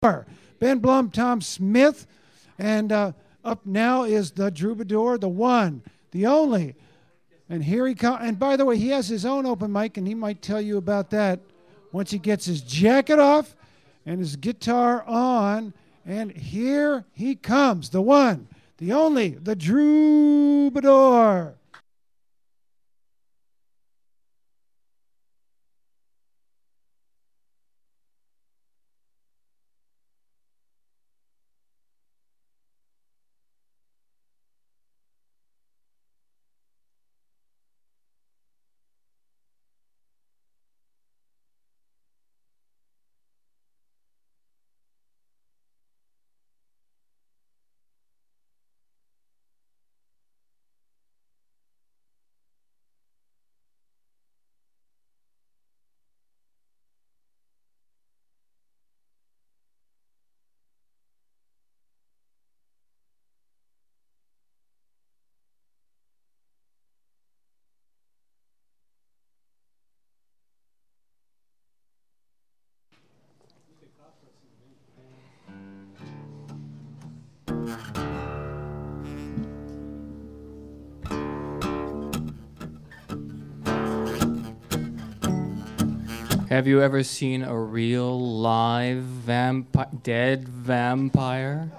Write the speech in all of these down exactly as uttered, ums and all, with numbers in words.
Ben Blum, Tom Smith, and uh, up now is the Troubadour, the one, the only. And here he comes. And by the way, he has his own open mic, and he might tell you about that once he gets his jacket off and his guitar on. And here he comes, the one, the only, the Troubadour. Have you ever seen a real live vampi- dead vampire?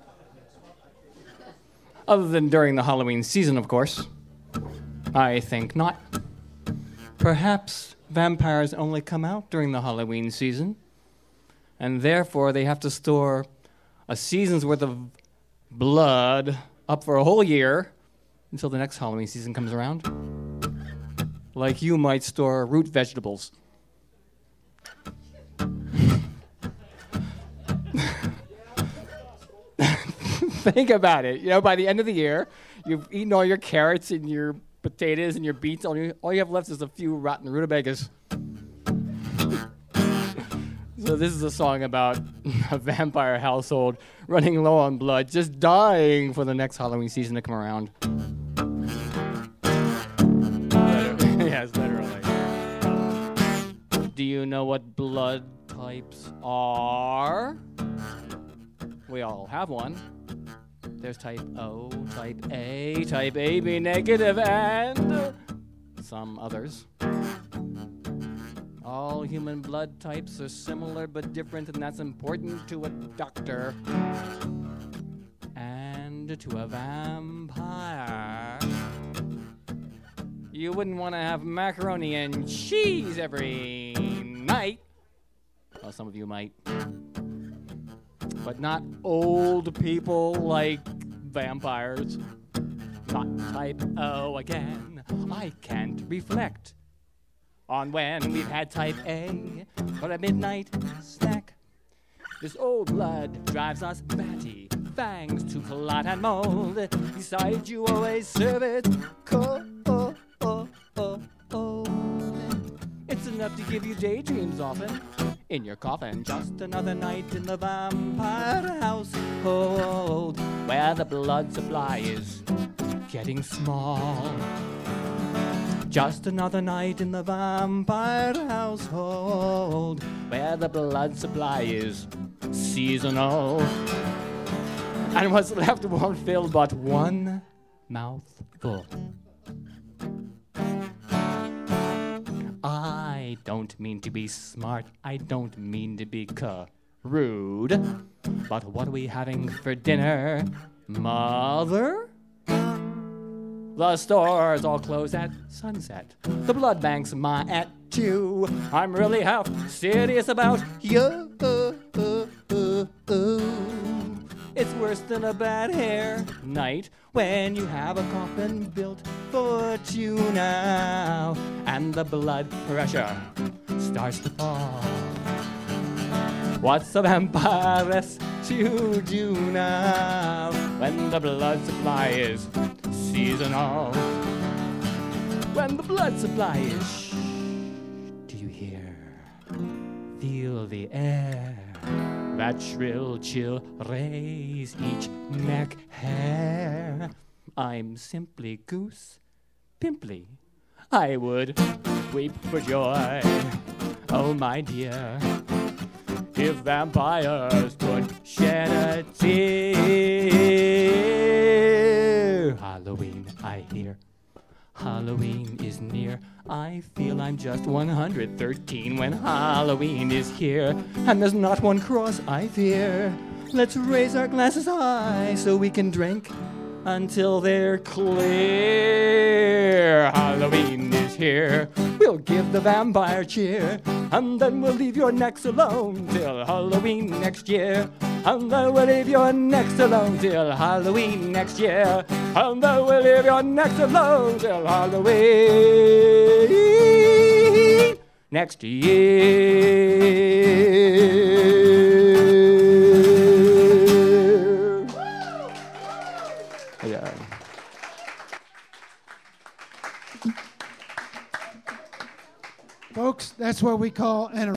Other than during the Halloween season, of course. I think not. Perhaps vampires only come out during the Halloween season, and therefore they have to store a season's worth of blood up for a whole year until the next Halloween season comes around. Like you might store root vegetables. Think about it. You know, by the end of the year, you've eaten all your carrots and your potatoes and your beets. All you, all you have left is a few rotten rutabagas. So this is a song about a vampire household running low on blood, just dying for the next Halloween season to come around. Yes, literally. Do you know what blood types are? We all have one. There's type O, type A, type A B negative, and some others. All human blood types are similar but different, and that's important to a doctor and to a vampire. You wouldn't want to have macaroni and cheese every night. Well, some of you might. But not old people like vampires. Not type O again. I can't reflect on when we've had type A for a midnight snack. This old blood drives us batty, thanks to clot and mold. Besides, you always serve it cold. It's enough to give you daydreams often. In your coffin, just another night in the vampire household, where the blood supply is getting small. Just another night in the vampire household, where the blood supply is seasonal. And what's left won't fill but one mouthful. I don't mean to be smart, I don't mean to be rude, but what are we having for dinner, Mother? The stores all close at sunset. The blood bank's my at two. I'm really half serious about you. It's worse than a bad hair night when you have a coffin built for two now, and the blood pressure starts to fall. What's a vampiress to do now when the blood supply is seasonal? When the blood supply is shh, do you hear? Feel the air. That shrill chill raise each neck hair. I'm simply goose pimply. I would weep for joy, oh my dear, if vampires could shed a tear. Halloween, I hear. Halloween is near. I feel I'm just one hundred thirteen when Halloween is here. And there's not one cross I fear. Let's raise our glasses high so we can drink until they're clear. Halloween is here. We'll give the vampire cheer, and then we'll leave your necks alone till Halloween next year. And then we'll leave your necks alone till Halloween next year. And then we'll leave your necks alone till Halloween next year. Yeah. Folks, that's what we call an